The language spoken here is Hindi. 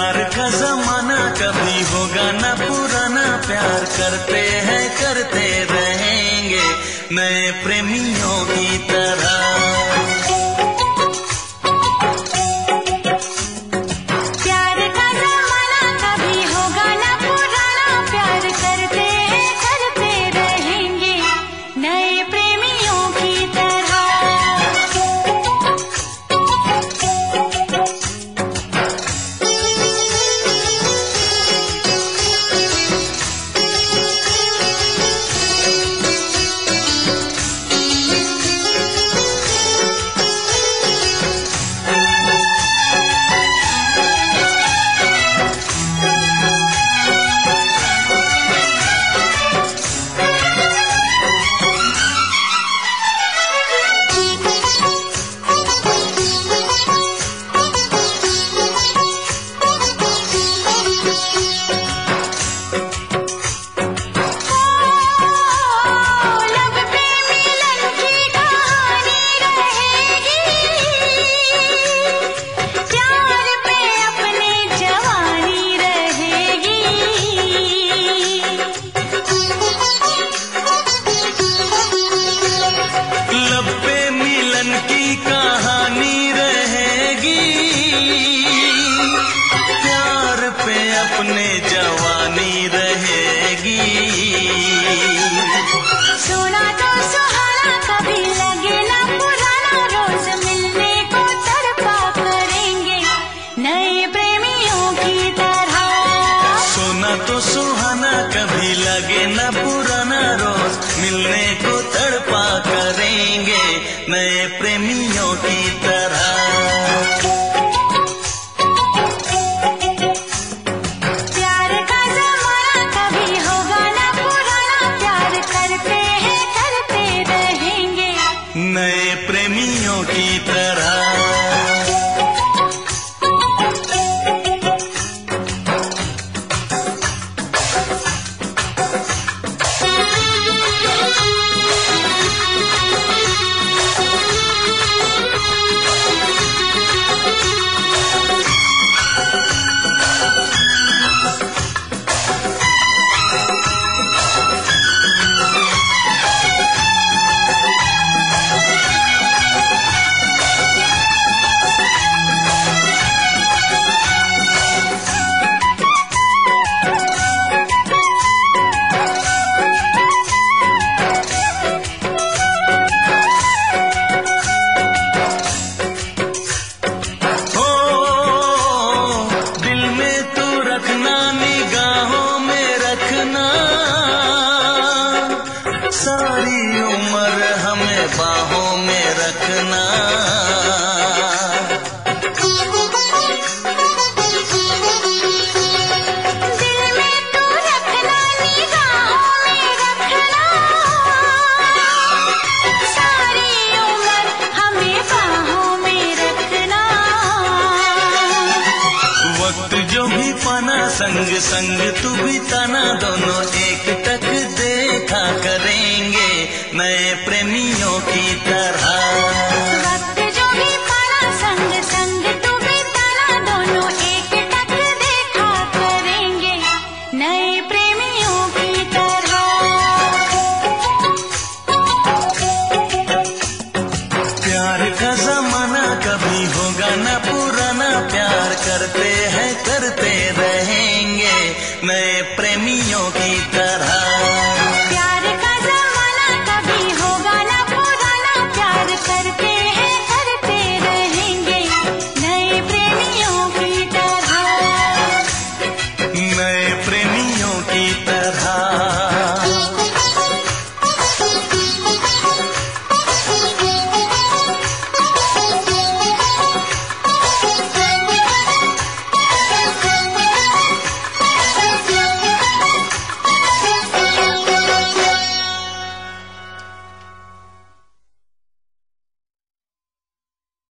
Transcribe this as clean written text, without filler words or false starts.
प्यार का जमाना कभी होगा ना पुराना, प्यार करते हैं करते रहेंगे नए प्रेमियों की तरह। अपने जवानी रहेगी। सोना तो सुहाना कभी लगे ना पुराना, रोज मिलने को तड़पा करेंगे नए प्रेमियों की तरह। सोना तो सुहाना कभी लगे ना पुराना, रोज मिलने को तड़पा करेंगे नए प्रेमियों की तरह। नए प्रेमियों की तरह। सारी उम्र हमें बाहों में रखना। दिल में तू रखना, निगाहों में रखना, सारी उम्र हमें बाहों में रखना। वक्त जो भी पाना संग संग तू बिताना, दोनों एक टक देखा करेंगे नए प्रेमियों की तरह। वक्त जो भी पाना संग संग तू बिताना, दोनों एक टक देखा करेंगे नए प्रेमियों की तरह। प्यार का जमाना कभी होगा ना पुराना, प्यार करते हैं करते रहेंगे नए प्रेमियों की तरह।